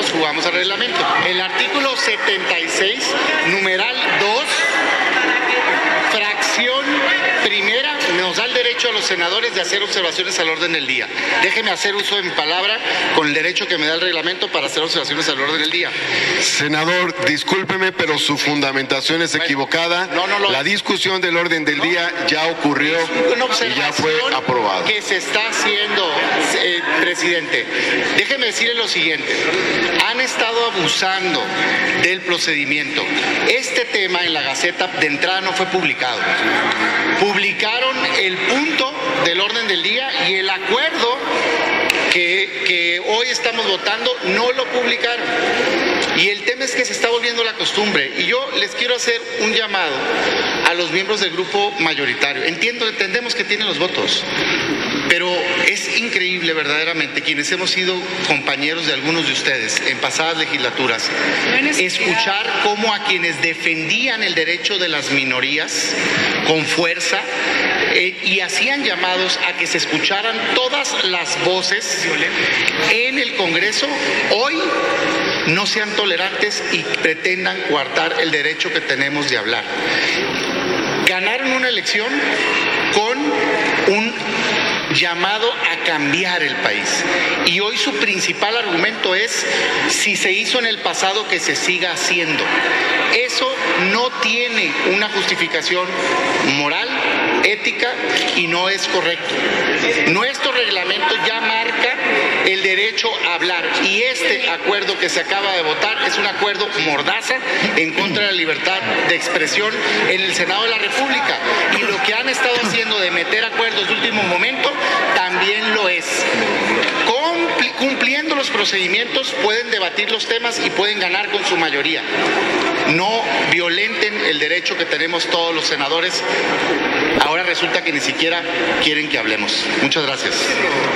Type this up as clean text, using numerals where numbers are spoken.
subamos al reglamento. El artículo 76, numeral 2, fracción primera, nos da el derecho a los senadores de hacer observaciones al orden del día. Déjeme hacer uso de mi palabra con el derecho que me da el reglamento para hacer observaciones al orden del día. Senador, discúlpeme, pero su fundamentación es equivocada. La discusión del orden del día ya ocurrió y ya fue aprobado. Que se está haciendo, presidente. Déjeme decirle lo siguiente. Han estado abusando del procedimiento. Este tema en la Gaceta de entrada no fue publicado. Publicaron el punto del orden del día y el acuerdo que hoy estamos votando no lo publicaron. Y el tema es que se está volviendo la costumbre. Y yo les quiero hacer un llamado a los miembros del grupo mayoritario. Entendemos que tienen los votos, pero es increíble verdaderamente, quienes hemos sido compañeros de algunos de ustedes en pasadas legislaturas, escuchar cómo a quienes defendían el derecho de las minorías con fuerza y hacían llamados a que se escucharan todas las voces en el Congreso, hoy no sean tolerantes y pretendan coartar el derecho que tenemos de hablar. Ganaron una elección con un llamado a cambiar el país. Y hoy su principal argumento es, si se hizo en el pasado, que se siga haciendo. Eso no tiene una justificación moral, ética, y no es correcto. Nuestro reglamento ya marca el derecho a hablar, y este acuerdo que se acaba de votar es un acuerdo mordaza en contra de la libertad de expresión en el Senado de la República. Y lo que han estado haciendo de meter acuerdos de último momento también lo es. Cumpliendo los procedimientos pueden debatir los temas y pueden ganar con su mayoría. No violenten el derecho que tenemos todos los senadores. Ahora resulta que ni siquiera quieren que hablemos. Muchas gracias.